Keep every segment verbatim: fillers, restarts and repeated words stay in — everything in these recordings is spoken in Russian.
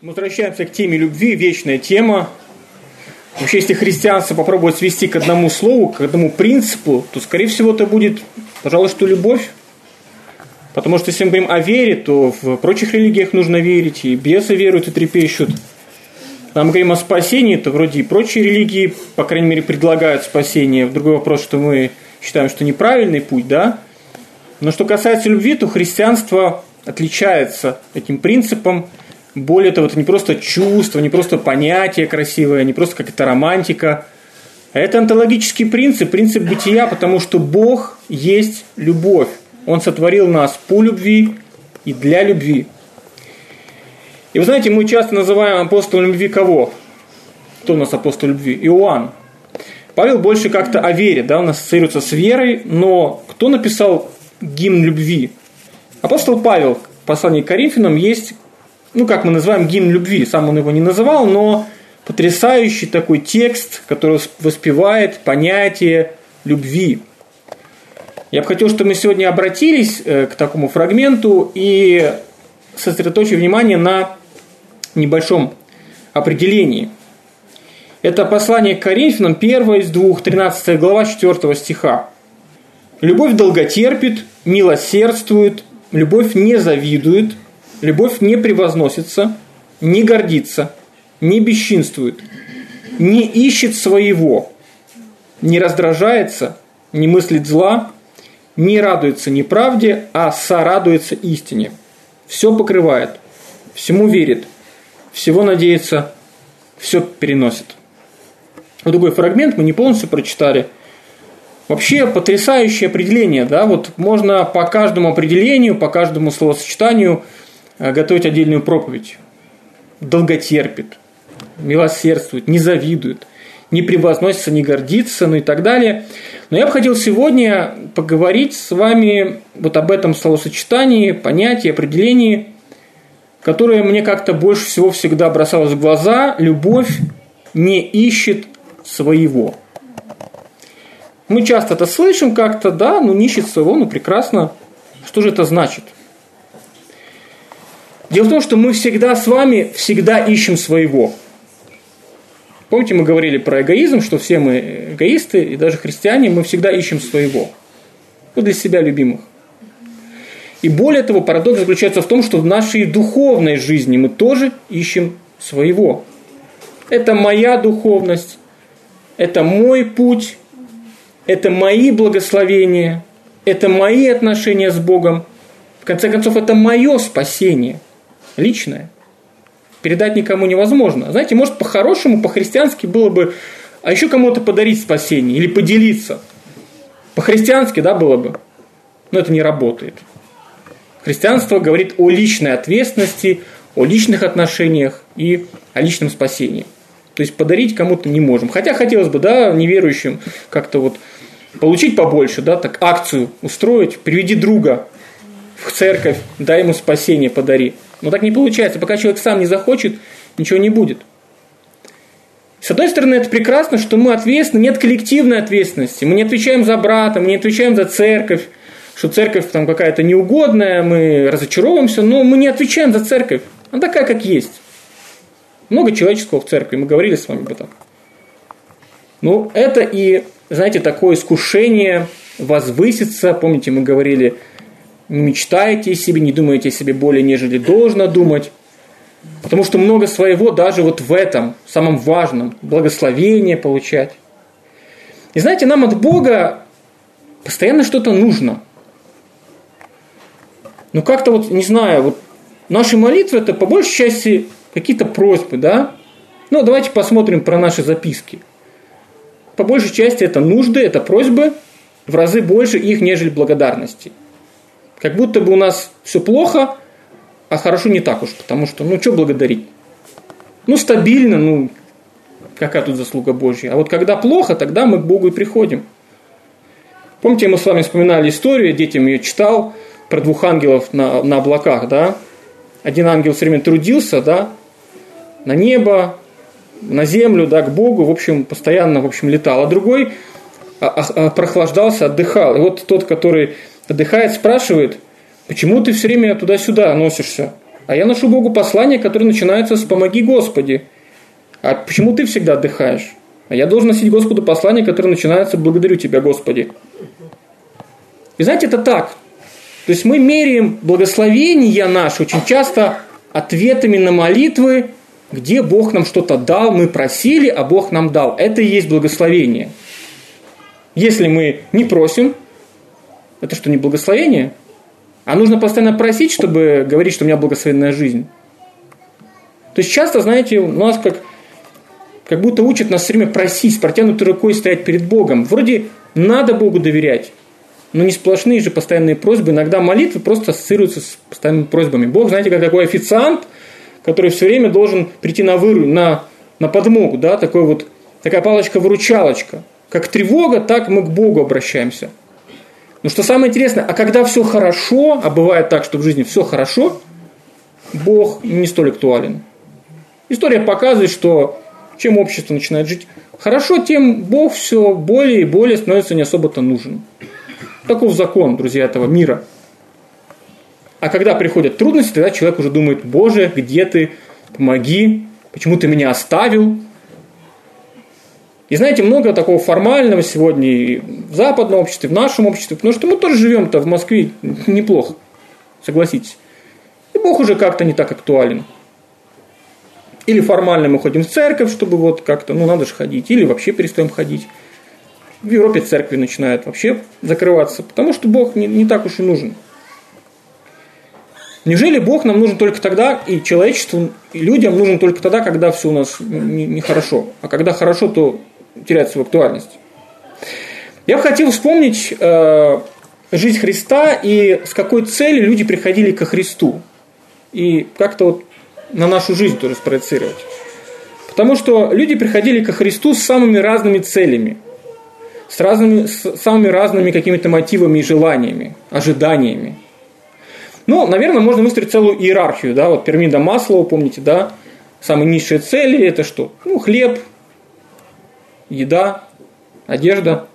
Мы возвращаемся к теме любви, вечная тема. Вообще, если христианство попробовать свести к одному слову, к одному принципу, то, скорее всего, это будет, пожалуй, что любовь. Потому что, если мы говорим о вере, то в прочих религиях нужно верить, и бесы веруют и трепещут. Когда мы говорим о спасении, то вроде и прочие религии, по крайней мере, предлагают спасение. Другой вопрос, что мы считаем, что неправильный путь, да? Но что касается любви, то христианство отличается этим принципом. Более того, это не просто чувство, не просто понятие красивое, не просто какая-то романтика. А это онтологический принцип, принцип бытия, потому что Бог есть любовь. Он сотворил нас по любви и для любви. И вы знаете, мы часто называем апостолом любви кого? Кто у нас апостол любви? Иоанн. Павел больше как-то о вере, да, он ассоциируется с верой, но кто написал гимн любви? Апостол Павел в послании к Коринфянам есть, ну, как мы называем, гимн любви. Сам он его не называл, но потрясающий такой текст, который воспевает понятие любви. Я бы хотел, чтобы мы сегодня обратились к такому фрагменту и сосредоточили внимание на небольшом определении. Это послание к Коринфянам, первое из двух, тринадцатая глава, четвёртого стиха. «Любовь долготерпит, милосердствует, любовь не завидует, любовь не превозносится, не гордится, не бесчинствует, не ищет своего, не раздражается, не мыслит зла, не радуется неправде, а сорадуется истине. Все покрывает, всему верит, всего надеется, все переносит». Вот такой фрагмент мы не полностью прочитали. Вообще потрясающее определение, да, вот можно по каждому определению, по каждому словосочетанию готовить отдельную проповедь. Долготерпит, милосердствует, не завидует, не превозносится, не гордится, ну и так далее. Но я бы хотел сегодня поговорить с вами вот об этом словосочетании, понятии, определении, которое мне как-то больше всего всегда бросалось в глаза. Любовь не ищет своего. Мы часто это слышим как-то, да, ну не ищет своего, ну прекрасно. Что же это значит? Дело в том, что мы всегда с вами, всегда ищем своего. Помните, мы говорили про эгоизм, что все мы эгоисты, и даже христиане, мы всегда ищем своего. Ну, для себя любимых. И более того, парадокс заключается в том, что в нашей духовной жизни мы тоже ищем своего. Это моя духовность, это мой путь, это мои благословения, это мои отношения с Богом. В конце концов, это мое спасение, личное. Передать никому невозможно. Знаете, может, по-хорошему, по-христиански было бы, а еще кому-то подарить спасение или поделиться. По-христиански, да, было бы. Но это не работает. Христианство говорит о личной ответственности, о личных отношениях и о личном спасении. То есть подарить кому-то не можем. Хотя хотелось бы, да, неверующим как-то вот получить побольше, да, так акцию устроить, приведи друга в церковь, дай ему спасение, подари. Но так не получается. Пока человек сам не захочет, ничего не будет. С одной стороны, это прекрасно, что мы ответственны, нет коллективной ответственности. Мы не отвечаем за брата, мы не отвечаем за церковь, что церковь там какая-то неугодная, мы разочаровываемся, но мы не отвечаем за церковь. Она такая, как есть. Много человеческого в церкви, мы говорили с вами об этом. Ну, это и, знаете, такое искушение возвыситься. Помните, мы говорили, не мечтайте о себе, не думайте о себе более, нежели должно думать. Потому что много своего даже вот в этом, самом важном, благословение получать. И знаете, нам от Бога постоянно что-то нужно. Ну, как-то вот, не знаю, вот наши молитвы, это по большей части какие-то просьбы, да? Ну, давайте посмотрим про наши записки. По большей части это нужды, это просьбы, в разы больше их, нежели благодарности. Как будто бы у нас все плохо, а хорошо не так уж, потому что, ну, что благодарить? Ну, стабильно, ну, какая тут заслуга Божья. А вот когда плохо, тогда мы к Богу и приходим. Помните, мы с вами вспоминали историю, я детям ее читал, про двух ангелов на, на облаках, да? Один ангел все время трудился, да, на небо, на землю, да, к Богу, в общем, постоянно, в общем, летал. А другой прохлаждался, отдыхал. И вот тот, который отдыхает, спрашивает, почему ты все время туда-сюда носишься? А я ношу Богу послание, которое начинается с «Помоги, Господи». А почему ты всегда отдыхаешь? А я должен носить Господу послание, которое начинается «Благодарю Тебя, Господи». И знаете, это так. То есть мы меряем благословения наши очень часто ответами на молитвы, где Бог нам что-то дал, мы просили, а Бог нам дал. Это и есть благословение. Если мы не просим, это что, не благословение? А нужно постоянно просить, чтобы говорить, что у меня благословенная жизнь. То есть часто, знаете, у нас как, как будто учат нас все время просить, с протянутой рукой стоять перед Богом. Вроде надо Богу доверять, но не сплошные же постоянные просьбы. Иногда молитвы просто ассоциируются с постоянными просьбами. Бог, знаете, как такой официант, который все время должен прийти на, выру, на, на подмогу, да, такой вот, такая палочка-выручалочка. Как тревога, так мы к Богу обращаемся. Но что самое интересное, а когда все хорошо, а бывает так, что в жизни все хорошо, Бог не столь актуален. История показывает, что чем общество начинает жить хорошо, тем Бог все более и более становится не особо-то нужен. Таков закон, друзья, этого мира. А когда приходят трудности, тогда человек уже думает: Боже, где ты? Помоги, почему ты меня оставил? И знаете, много такого формального сегодня и в западном обществе, в нашем обществе, потому что мы тоже живем-то в Москве неплохо, согласитесь. И Бог уже как-то не так актуален. Или формально мы ходим в церковь, чтобы вот как-то, ну надо же ходить, или вообще перестаем ходить. В Европе церкви начинают вообще закрываться, потому что Бог не, не так уж и нужен. Неужели Бог нам нужен только тогда, и человечеству, и людям нужен только тогда, когда все у нас нехорошо, а когда хорошо, то теряет свою актуальность? Я бы хотел вспомнить э, жизнь Христа и с какой целью люди приходили ко Христу. И как-то вот на нашу жизнь тоже спроецировать. Потому что люди приходили ко Христу с самыми разными целями, с, разными, с самыми разными какими-то мотивами и желаниями, ожиданиями. Ну, наверное, можно выстроить целую иерархию, да, вот пирамида Маслоу, помните, да, самые низшие цели – это что? Ну, хлеб, еда, одежда.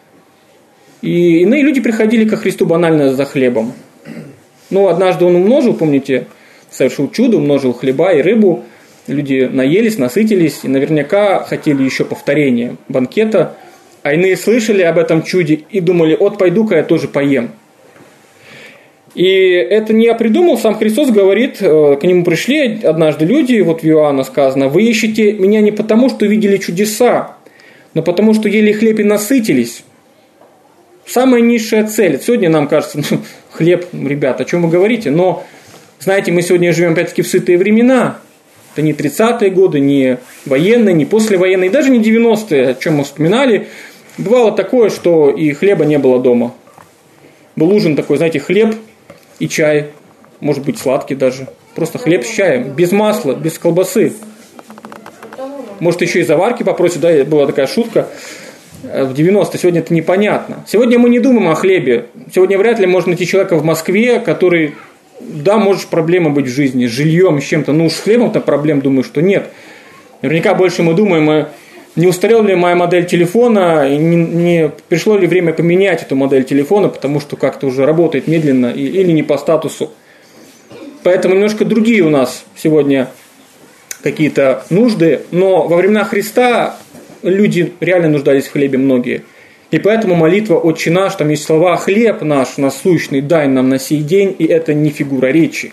И иные люди приходили ко Христу банально за хлебом. Ну, однажды он умножил, помните, совершил чудо, умножил хлеба и рыбу. Люди наелись, насытились и наверняка хотели еще повторения банкета. А иные слышали об этом чуде и думали: вот пойду-ка я тоже поем. И это не я придумал, сам Христос говорит, к нему пришли однажды люди, вот в Иоанна сказано: вы ищете меня не потому, что видели чудеса, но потому, что ели хлеб и насытились. Самая низшая цель. Сегодня нам кажется, ну, хлеб, ребята, о чем вы говорите? Но, знаете, мы сегодня живем опять-таки в сытые времена. Это не тридцатые годы, не военные, не послевоенные, даже не девяностые, о чем мы вспоминали. Бывало такое, что и хлеба не было дома. Был ужин такой, знаете, хлеб и чай, может быть сладкий даже. Просто хлеб с чаем, без масла, без колбасы. Может еще и заварки попросят, да, была такая шутка. В девяностые, сегодня это непонятно. Сегодня мы не думаем о хлебе. Сегодня вряд ли можно найти человека в Москве, который, да, может проблема быть в жизни, с жильем, с чем-то. Ну уж с хлебом-то проблем, думаю, что нет. Наверняка больше мы думаем, не устарела ли моя модель телефона, и не, не пришло ли время поменять эту модель телефона, потому что как-то уже работает медленно или не по статусу. Поэтому немножко другие у нас сегодня какие-то нужды, но во времена Христа люди реально нуждались в хлебе многие. И поэтому молитва «Отче наш», там есть слова «хлеб наш насущный дай нам на сей день», и это не фигура речи.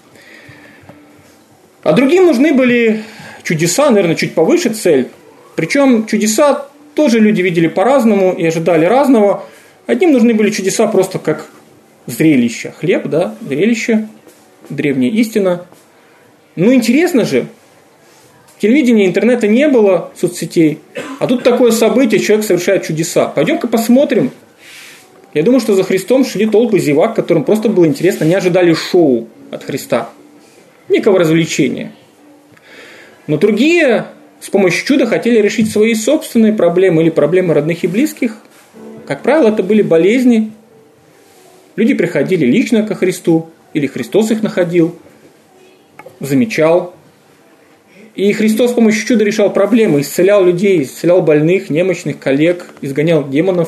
А другим нужны были чудеса, наверное, чуть повыше цель. Причем чудеса тоже люди видели по-разному и ожидали разного. Одним нужны были чудеса просто как зрелище. Хлеб, да, зрелище, древняя истина. Ну, интересно же, телевидения, интернета не было, соцсетей, а тут такое событие, человек совершает чудеса. Пойдем-ка посмотрим. Я думаю, что за Христом шли толпы зевак, которым просто было интересно, не ожидали шоу от Христа, некого развлечения. Но другие с помощью чуда хотели решить свои собственные проблемы или проблемы родных и близких. Как правило, это были болезни. Люди приходили лично ко Христу, или Христос их находил, замечал. И Христос с помощью чуда решал проблемы, исцелял людей, исцелял больных, немощных, коллег, изгонял демонов.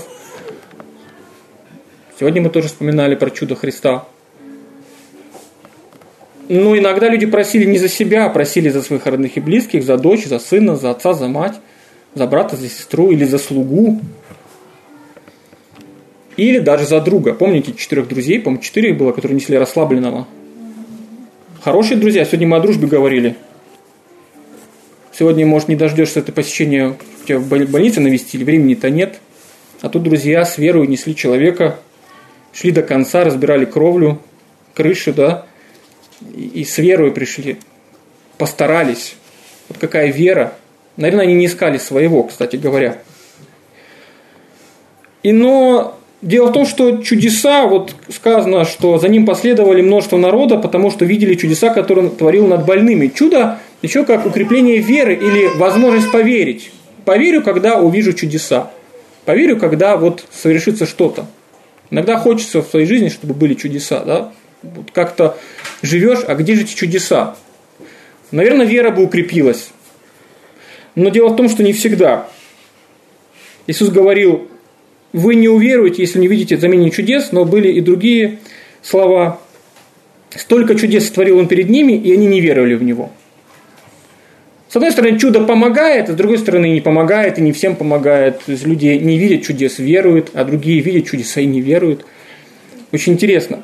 Сегодня мы тоже вспоминали про чудо Христа. Но иногда люди просили не за себя, а просили за своих родных и близких, за дочь, за сына, за отца, за мать, за брата, за сестру или за слугу. Или даже за друга. Помните четырех друзей? По-моему, четыре их было, которые несли расслабленного. Хорошие друзья. Сегодня мы о дружбе говорили. Сегодня, может, не дождешься это посещения, тебя в больнице навестили, времени-то нет. А тут друзья с верой несли человека, шли до конца, разбирали кровлю, крыши, да, и, и с верой пришли, постарались. Вот какая вера. Наверное, они не искали своего, кстати говоря. И но дело в том, что чудеса, вот сказано, что за ним последовали множество народа, потому что видели чудеса, которые он творил над больными. Чудо еще как укрепление веры или возможность поверить. Поверю, когда увижу чудеса. Поверю, когда вот совершится что-то. Иногда хочется в своей жизни, чтобы были чудеса. Да? Вот как-то живешь, а где же эти чудеса? Наверное, вера бы укрепилась. Но дело в том, что не всегда. Иисус говорил: вы не уверуете, если не видите знамений чудес, но были и другие слова. Столько чудес творил он перед ними, и они не веровали в него. С одной стороны, чудо помогает, а с другой стороны, не помогает, и не всем помогает. То есть люди не видят чудес, веруют, а другие видят чудеса и не веруют. Очень интересно.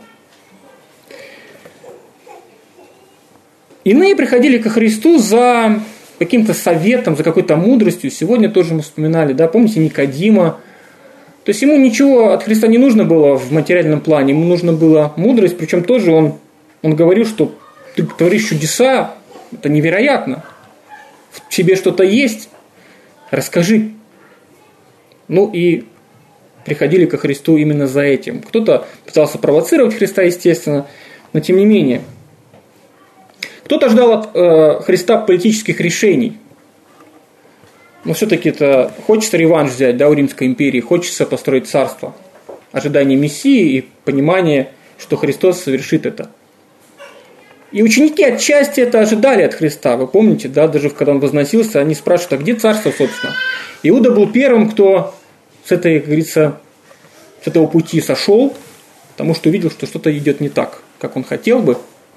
Иные приходили ко Христу за каким-то советом, за какой-то мудростью. Сегодня тоже мы вспоминали, да, помните Никодима. То есть ему ничего от Христа не нужно было в материальном плане, ему нужно было мудрость, причем тоже он, он говорил, что ты творишь чудеса, это невероятно. В тебе что-то есть, расскажи. Ну и приходили ко Христу именно за этим. Кто-то пытался провоцировать Христа, естественно, но тем не менее. Кто-то ждал от э, Христа политических решений. Но все-таки это хочется реванш взять, да, у Римской империи, хочется построить царство. Ожидание Мессии и понимание, что Христос совершит это. И ученики отчасти это ожидали от Христа. Вы помните, да, даже когда он возносился, они спрашивают: а где царство, собственно? Иуда был первым, кто с этой, как говорится, с этого пути сошел, потому что увидел, что что-то идет не так, как он хотел бы.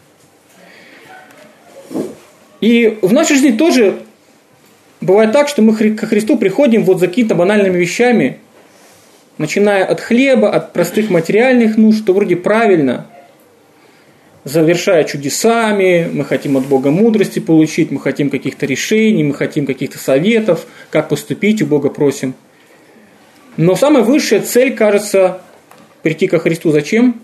И в нашей жизни тоже бывает так, что мы ко Христу приходим вот за какими-то банальными вещами, начиная от хлеба, от простых материальных нужд, что вроде правильно, завершая чудесами, мы хотим от Бога мудрости получить, мы хотим каких-то решений, мы хотим каких-то советов, как поступить, у Бога просим. Но самая высшая цель, кажется, прийти ко Христу зачем?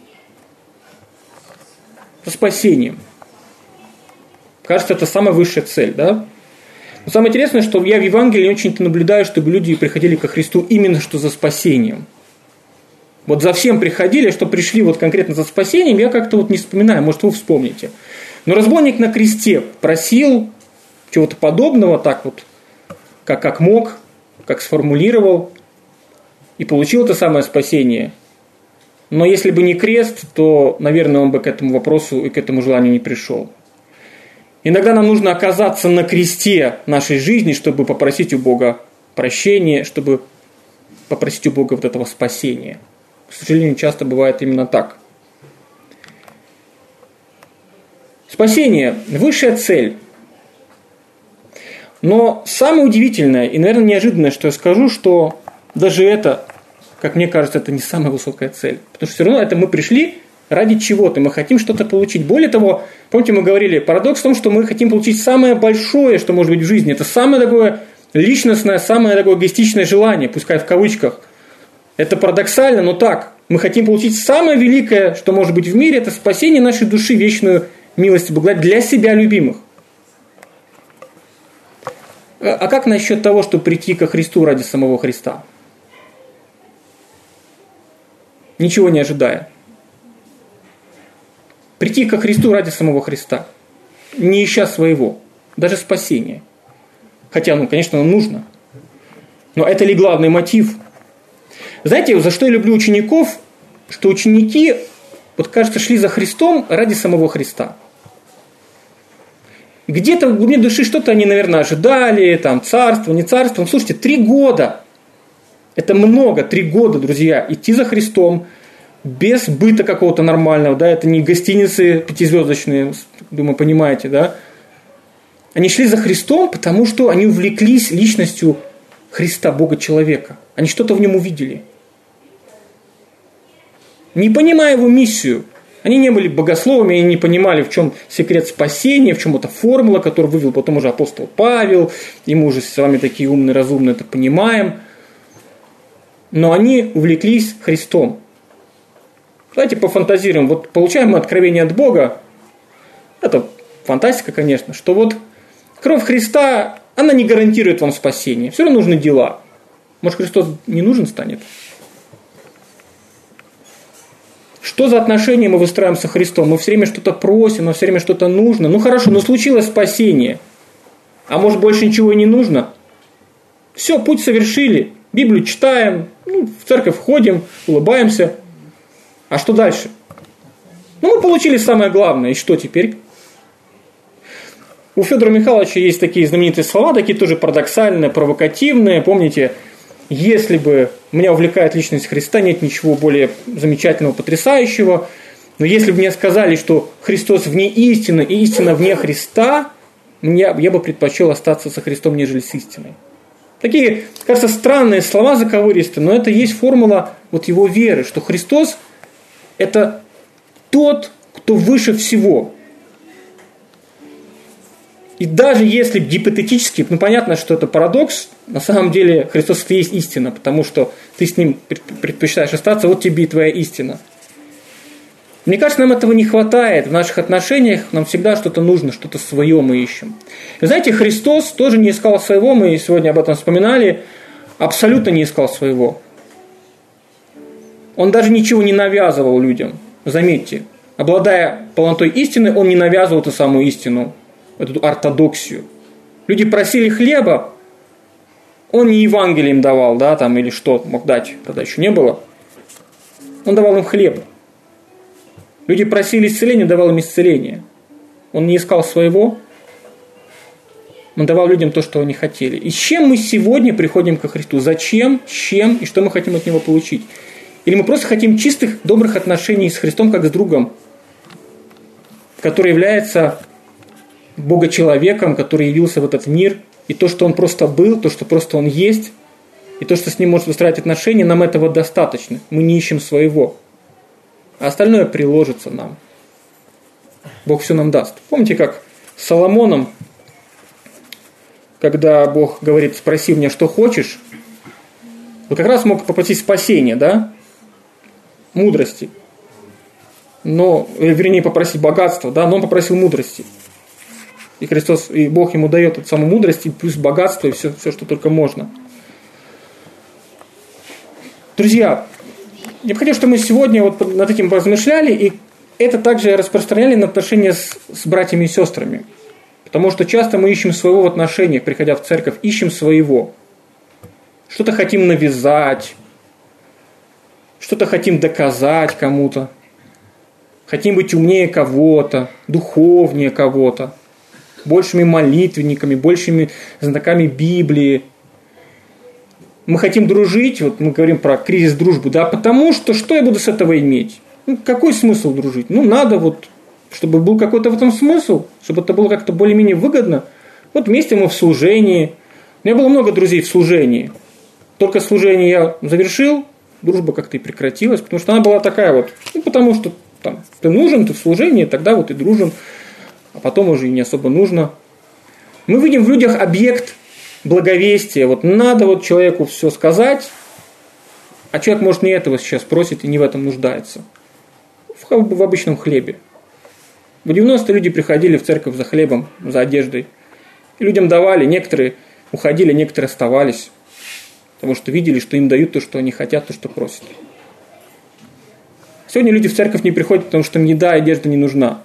За спасением. Кажется, это самая высшая цель, да? Но самое интересное, что я в Евангелии очень-то наблюдаю, чтобы люди приходили ко Христу именно что за спасением. Вот за всем приходили, что пришли вот конкретно за спасением, я как-то вот не вспоминаю, может, вы вспомните. Но разбойник на кресте просил чего-то подобного, так вот, как, как мог, как сформулировал, и получил это самое спасение. Но если бы не крест, то, наверное, он бы к этому вопросу и к этому желанию не пришел. Иногда нам нужно оказаться на кресте нашей жизни, чтобы попросить у Бога прощения, чтобы попросить у Бога вот этого спасения. К сожалению, часто бывает именно так. Спасение – высшая цель. Но самое удивительное и, наверное, неожиданное, что я скажу, что даже это, как мне кажется, это не самая высокая цель. Потому что все равно это мы пришли ради чего-то, мы хотим что-то получить. Более того, помните, мы говорили, парадокс в том, что мы хотим получить самое большое, что может быть в жизни. Это самое такое личностное, самое такое эгоистичное желание, пускай в кавычках. Это парадоксально, но так. Мы хотим получить самое великое, что может быть в мире, это спасение нашей души, вечную милость и благодать для себя любимых. А как насчет того, чтобы прийти ко Христу ради самого Христа? Ничего не ожидая. Прийти ко Христу ради самого Христа, не ища своего, даже спасения. Хотя, ну, конечно, оно нужно. Но это ли главный мотив? Знаете, за что я люблю учеников? Что ученики, вот кажется, шли за Христом ради самого Христа. Где-то в глубине души что-то они, наверное, ожидали, там, царство, не царство. Но, слушайте, три года. Это много, три года, друзья, идти за Христом, без быта какого-то нормального, да, это не гостиницы пятизвездочные, думаю, понимаете, да. Они шли за Христом, потому что они увлеклись личностью Христа, Бога-человека. Они что-то в нем увидели. Не понимая его миссию, они не были богословами, они не понимали, в чем секрет спасения, в чем эта формула, которую вывел потом уже апостол Павел, и мы уже с вами такие умные, разумные это понимаем. Но они увлеклись Христом. Давайте пофантазируем. Вот получаем мы откровение от Бога, это фантастика, конечно, что вот кровь Христа, она не гарантирует вам спасение. Все равно нужны дела. Может, Христос не нужен станет? Что за отношения мы выстраиваем со Христом? Мы все время что-то просим, нам все время что-то нужно. Ну хорошо, но случилось спасение. А может, больше ничего и не нужно? Все, путь совершили. Библию читаем, ну, в церковь ходим, улыбаемся. А что дальше? Ну, мы получили самое главное. И что теперь? У Федора Михайловича есть такие знаменитые слова, такие тоже парадоксальные, провокативные. Помните, если бы меня увлекает личность Христа, нет ничего более замечательного, потрясающего. Но если бы мне сказали, что Христос вне истины и истина вне Христа, я, я бы предпочел остаться со Христом, нежели с истиной. Такие, кажется, странные слова заковыристые, но это есть формула вот его веры, что Христос – это тот, кто выше всего. И даже если гипотетически, ну понятно, что это парадокс, на самом деле Христос и есть истина, потому что ты с Ним предпочитаешь остаться, вот тебе и твоя истина. Мне кажется, нам этого не хватает. В наших отношениях нам всегда что-то нужно, что-то свое мы ищем. И знаете, Христос тоже не искал своего, мы сегодня об этом вспоминали, абсолютно не искал своего. Он даже ничего не навязывал людям. Заметьте, обладая полнотой истины, он не навязывал эту самую истину, эту ортодоксию. Люди просили хлеба, он не Евангелие им давал, да, там, или что мог дать, тогда еще не было. Он давал им хлеб. Люди просили исцеления, давал им исцеление. Он не искал своего, он давал людям то, что они хотели. И с чем мы сегодня приходим ко Христу? Зачем, с чем и что мы хотим от Него получить? Или мы просто хотим чистых, добрых отношений с Христом, как с другом, который является Бога-человеком, который явился в этот мир, и то, что Он просто был, то, что просто Он есть, и то, что с Ним может выстраивать отношения, нам этого достаточно. Мы не ищем своего. А остальное приложится нам. Бог все нам даст. Помните, как с Соломоном, когда Бог говорит, спроси меня, что хочешь, он как раз мог попросить спасения, да? Мудрости. Но, вернее, попросить богатства, да? Но он попросил мудрости. И Христос, и Бог ему дает эту самую мудрость, и плюс богатство, и все, все, что только можно. Друзья, я бы хотел, чтобы мы сегодня вот над этим размышляли, и это также распространяли на отношения с, с братьями и сестрами. Потому что часто мы ищем своего в отношениях, приходя в церковь, ищем своего. Что-то хотим навязать, что-то хотим доказать кому-то, хотим быть умнее кого-то, духовнее кого-то, большими молитвенниками, большими знатоками Библии. Мы хотим дружить, вот мы говорим про кризис дружбы, да, потому что что я буду с этого иметь? Ну, какой смысл дружить? Ну, надо вот, чтобы был какой-то в этом смысл, чтобы это было как-то более-менее выгодно. Вот вместе мы в служении. У меня было много друзей в служении. Только служение я завершил, дружба как-то и прекратилась, потому что она была такая вот, ну, потому что там, ты нужен, ты в служении, тогда вот и дружим, а потом уже и не особо нужно. Мы видим в людях объект благовестия. Вот надо вот человеку все сказать, а человек, может, не этого сейчас просит и не в этом нуждается. В, в обычном хлебе. В девяностые люди приходили в церковь за хлебом, за одеждой. И людям давали, некоторые уходили, некоторые оставались. Потому что видели, что им дают то, что они хотят, то, что просят. Сегодня люди в церковь не приходят, потому что им еда и одежда не нужна.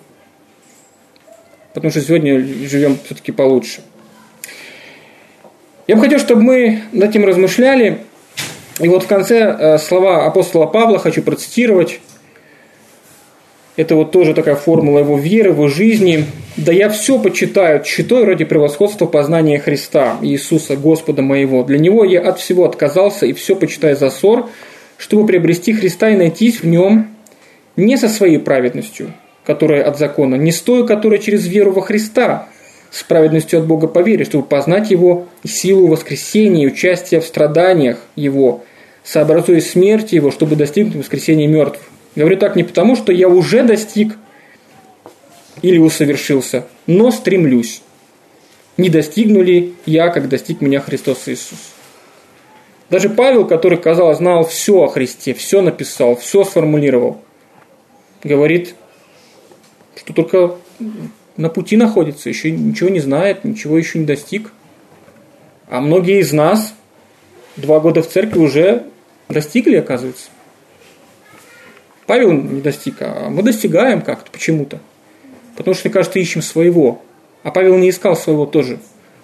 Потому что сегодня живем все-таки получше. Я бы хотел, чтобы мы над этим размышляли. И вот в конце слова апостола Павла хочу процитировать. Это вот тоже такая формула его веры, его жизни. «Да я все почитаю тщетой ради превосходства познания Христа, Иисуса, Господа моего. Для Него я от всего отказался и все почитаю за ссор, чтобы приобрести Христа и найтись в Нем не со своей праведностью, которая от закона, не с той, которая через веру во Христа, с праведностью от Бога по вере, чтобы познать Его и силу воскресения, и участия в страданиях Его, сообразуясь смерти Его, чтобы достигнуть воскресения мертвых. Говорю так не потому, что я уже достиг или усовершился, но стремлюсь. Не достигну ли я, как достиг меня Христос Иисус? Даже Павел, который, казалось, знал все о Христе, все написал, все сформулировал, говорит, что только на пути находится, еще ничего не знает, ничего еще не достиг. А многие из нас два года в церкви уже достигли, оказывается. Павел не достиг, а мы достигаем как-то, почему-то. Потому что, мне кажется, ищем своего. А Павел не искал своего тоже.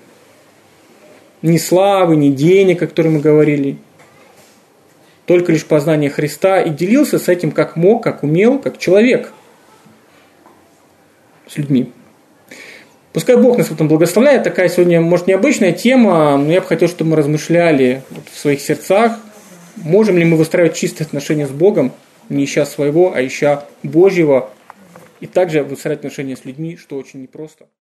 Ни славы, ни денег, о которых мы говорили. Только лишь познание Христа. И делился с этим как мог, как умел, как человек. С людьми. Пускай Бог нас в этом благословляет. Такая сегодня, может, необычная тема, но я бы хотел, чтобы мы размышляли в своих сердцах. Можем ли мы выстраивать чистые отношения с Богом, не ища своего, а ища Божьего. И также выстраивать отношения с людьми, что очень непросто.